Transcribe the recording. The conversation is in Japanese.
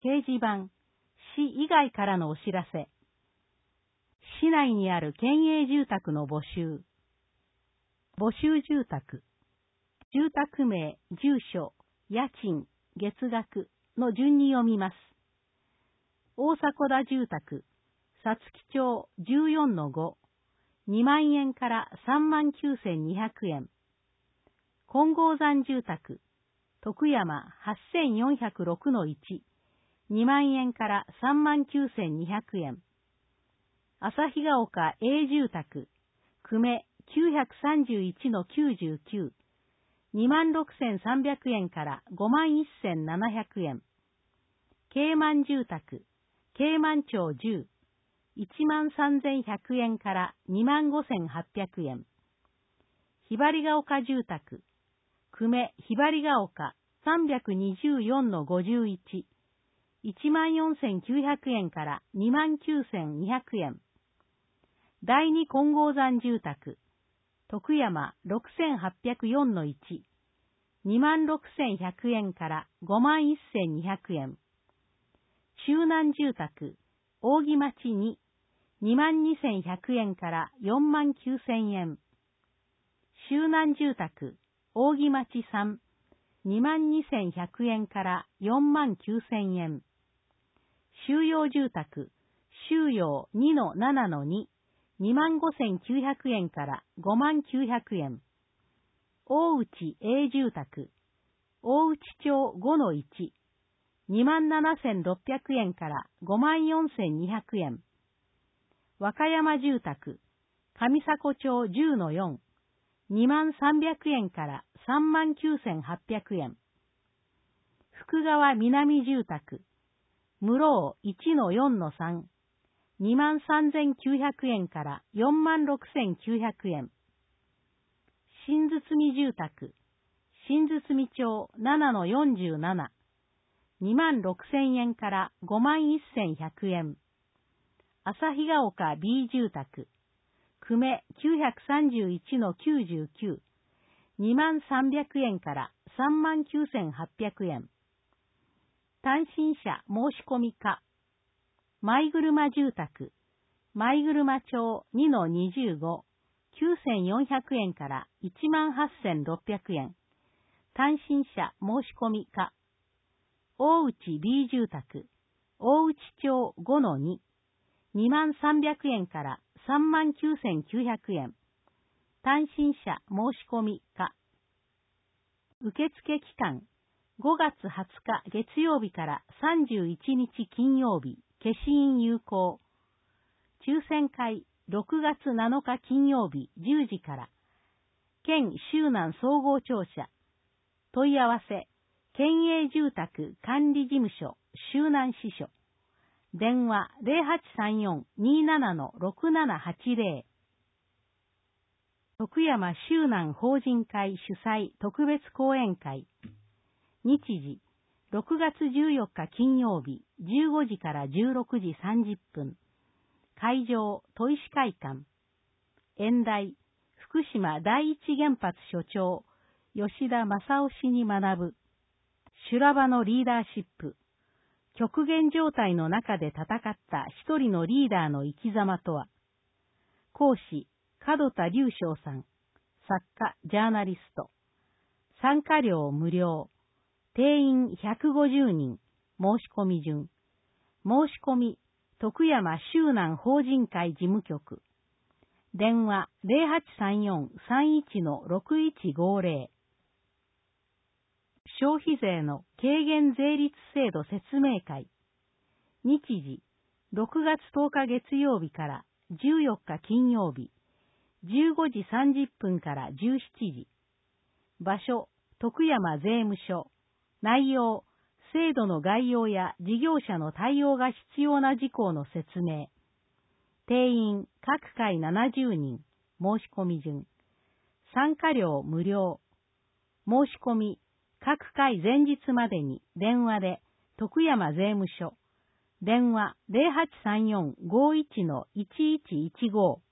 掲示板、市以外からのお知らせ。市内にある県営住宅の募集。募集住宅。住宅名、住所、家賃、月額の順に読みます。大迫田住宅、さつき町 14-5、2万円から39,200円。金剛山住宅、徳山 8406-1、2万円から39,200円。旭ヶ丘 A 住宅、久米 931-99、26,300円から51,700円。慶満住宅、慶満町10、13,100円から25,800円。ひばりが丘住宅、久米ひばりが丘 324-51、14,900円から29,200円。第二金剛山住宅、徳山 6,804-1、26,100円から51,200円。周南住宅、扇町2、22,100円から49,000円。周南住宅、扇町3、22,100円から49,000円。周陽住宅、周陽 2-7-2、25,900円から59,000円。大内 A 住宅、大内町 5-1、27,600円から54,200円。和歌山住宅、上迫町 10-4、23,300円から39,800円。福川南住宅、室尾 1-4-3、23,900円から46,900円。新堤住宅、新堤町 7-47、26,000円から51,100円。旭ヶ丘 B 住宅、久米 931-99、23,300円から39,800円。単身者申し込み可。舞車住宅、舞車町 2-25、9,400円から18,600円。単身者申し込み可。大内 B 住宅、大内町 5-2、23,300円から39,900円。単身者申し込み可。受付期間、5月20日月曜日から31日金曜日、消印有効。抽選会、6月7日金曜日10時から。県周南総合庁舎。問い合わせ、県営住宅管理事務所、周南支所。電話 0834-27-6780。徳山周南法人会主催特別講演会。日時、6月14日金曜日、15時から16時30分。会場、砥石会館。演題、福島第一原発所長、吉田正夫氏に学ぶ。修羅場のリーダーシップ。極限状態の中で戦った一人のリーダーの生き様とは。講師、門田隆翔さん。作家、ジャーナリスト。参加料無料。定員150人。申し込み順。申し込み、徳山周南法人会事務局。電話 0834-31-6150。消費税の軽減税率制度説明会。日時、6月10日月曜日から14日金曜日、15時30分から17時。場所、徳山税務署。内容、制度の概要や事業者の対応が必要な事項の説明。定員、各回70人。申し込み順。参加料無料。申し込み、各回前日までに電話で、徳山税務署。電話 0834-51-1115。